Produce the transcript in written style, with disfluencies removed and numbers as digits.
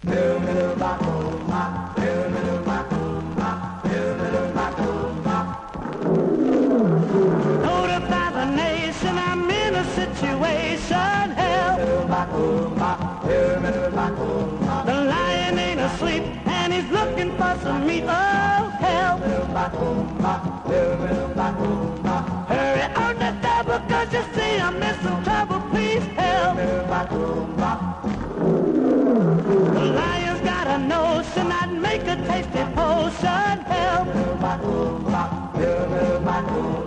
Notify the nation I'm in a situation, help. The lion ain't asleep and he's looking for some meat, oh help. Hurry on the double, cause you see I'm in some trouble, please help. The lion's got a notion I'd make a tasty